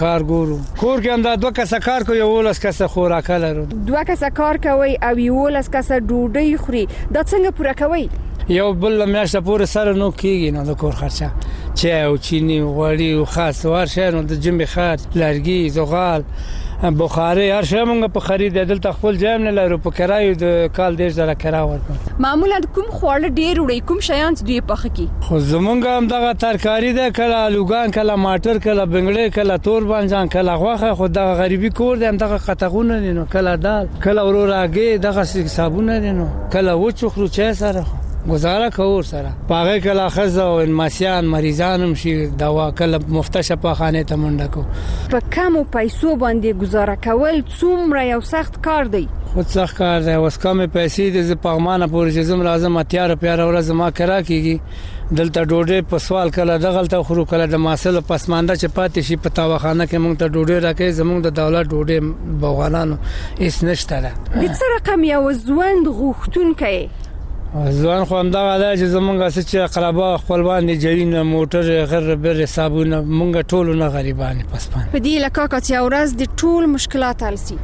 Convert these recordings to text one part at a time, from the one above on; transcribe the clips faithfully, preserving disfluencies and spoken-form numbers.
کار ګورو کور کې هم دا دوه کسه کار کوي یولس کسه خوراک لرو دوه کسه کار کوي او یولس کسه ډوډۍ خوري دا څنګه پوره کوي یو بل میاشت پورې سره نو کیږي نو د کور خرچه چای او چینی غوړي او خاص ورشه نو د جمع خرج لرګي زغال بخاري هر شی موږ په خرید دلته خپل جام نه لرو په کرایو د کال ډیر زره کرا ورکو معمولا کوم خواړه ډیر وړي کوم شیان دوی پخ کی خو زمونږ هم دغه ترکاری ده کله الوګان کله ماټر کله بنگړې کله تور بانجان کله غوخه خو دغه غریبي کور ده دغه قطغونه دي نو کله دال کله وروراګي دغه صابونه دي نو کله وچو خرو چا سره گزاره کور سره پاغه کله خزه او انماسیان مریضان هم شي دوا کله مفتشه په خانه ته منډه کو په کمو پیسو باندې گزاره کول څومره یو سخت کار دی خو سخت کار دی اوس کم پیسې د پغمانه پورې زم لازم اتیار پیار ورځ ما کرا کیږي دلته ډوډۍ په سوال کله دغلته خورو کله د ماسل پسمانده چې پاتې شي په تاوخانه کې موږ ته ډوډۍ راکې زموږ د دولت ډوډۍ بوغانانو هیڅ نشته ده د څه رقم یو ژوند غوښتونکی ځوان خو هم دا وایي چې زمونږ چې اقربا خپلوان دي جرینه موټر غیر بر حسابونه مونږ ټول نه غریبان پسپان په دې لکه چې اورز د ټول مشکلات حل سي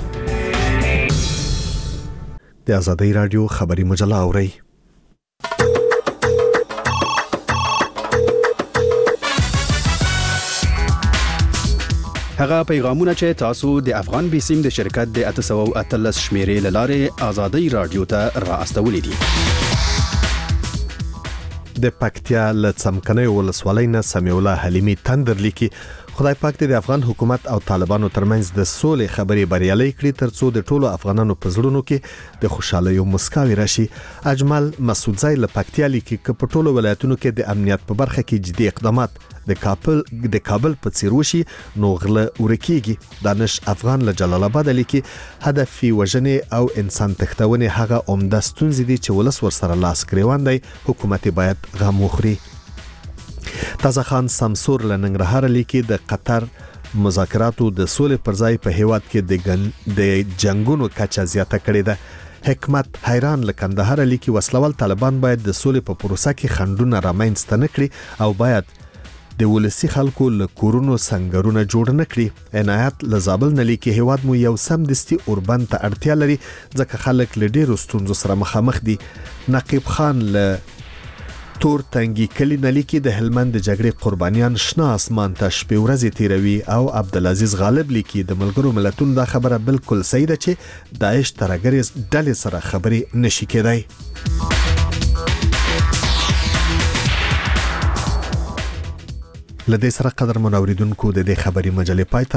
د آزادۍ رادیو خبري مجله اوري هغه پیغامونه چې تاسو د افغان بیسیم د شرکت د اته سوه او اتلس شمیرې لاره آزادۍ رادیو ته را استولې دي د پکتیا له څمکنۍ ولسوالۍ نه سمیع الله حلیمي تندر لیکي خدای پاک دې د افغان حکومت او طالبانو ترمنځ د سولې خبرې بریالۍ کړي ترڅو د ټولو افغانانو په زړونو کې د خوشحالۍ او مسکاوي راشي. اجمل مسعودزی له پکتیا لیکي چې په ټولو ولایتونو کې د امنیت په برخه کې جدي اقدامات د کابل د کابل په څیر وشي نو غله ورکیږي. دانش افغان له جلال آباد لیکي هدف وژنې او انسان تښتونې هغه عمده ستونزې دي چې ولس ورسره لاس ګریوان دی حکومت باید غم وخوري. تازه خان سمسور لننګرهار لیکي د قطر مذاکراتو د سولې پر ځای په هیواد کې د د جنگونو کچه زیاته کړې ده. حکمت حیران لکندهار لیکي وسلوال طالبان باید د سولې په پروسه کې خنډونه رامنځته نه کړي او باید د ولسی خلکو له کورونو سنگرونه جوړ نه کړي. عنایت لزابل نه لیکي هیواد مو یو سم دستي اوربند ته اړتیا لري ځکه خلک له ډیرو ستونزو سره مخامخ دي. نقیب خان له تور تنګي کلی نلیکي د هلمند د جګړې قربانیان شنه اسمان ته شپې ورځې تیروي او عبدالعزیز غالب لیکي د ملګرو ملتونو دا خبره بالکل صحیح ده چې داعش ترګریز ډلې سره خبرې نشي کېدای. لدې سره قدر منوریدونکو د دې خبري مجلې پای